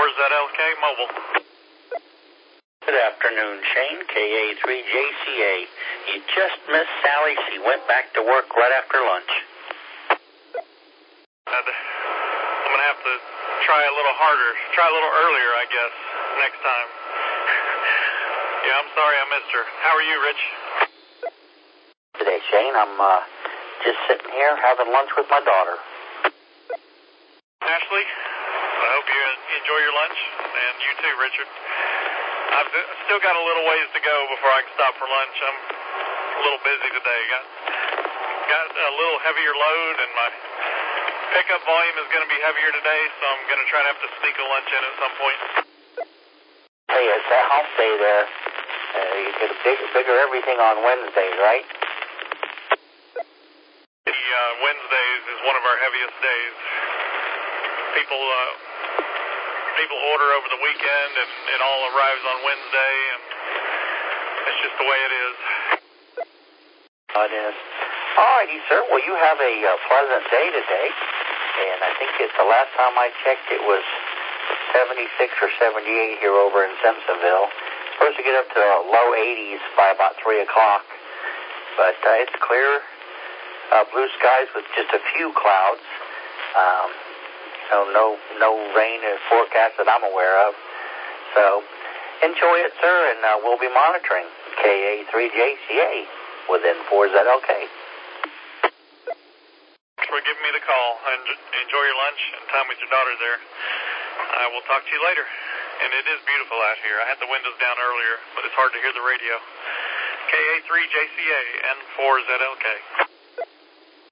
N4ZLK Mobile. Good afternoon, Shane, KA3JCA. You just missed Sally. She went back to work right after lunch. I'm going to have to try a little harder, try a little earlier, I guess, next time. Yeah, I'm sorry I missed her. How are you, Rich? Today, Shane, I'm just sitting here having lunch with my daughter. Ashley, I hope you enjoy your lunch, and you too, Richard. I've still got a little ways to go before I can stop for lunch. I'm a little busy today. Got a little heavier load, and my pickup volume is going to be heavier today, so I'm going to try to have to sneak a lunch in at some point. Hey, it's that hump day there. You get a bigger everything on Wednesdays, right? Wednesdays is one of our heaviest days. People order over the weekend, and it all arrives on Wednesday, and it's just the way it is. It is. All righty, sir. Well, you have a pleasant day today, and I think it's the last time I checked, it was 76 or 78 here over in Simpsonville. Supposed to get up to low 80s by about 3 o'clock, but it's clear, blue skies with just a few clouds. So no rain in forecast that I'm aware of. So enjoy it, sir, and we'll be monitoring KA3JCA with N4ZLK. Thanks for giving me the call. Enjoy your lunch and time with your daughter there. I will talk to you later. And it is beautiful out here. I had the windows down earlier, but it's hard to hear the radio. KA3JCA, N4ZLK.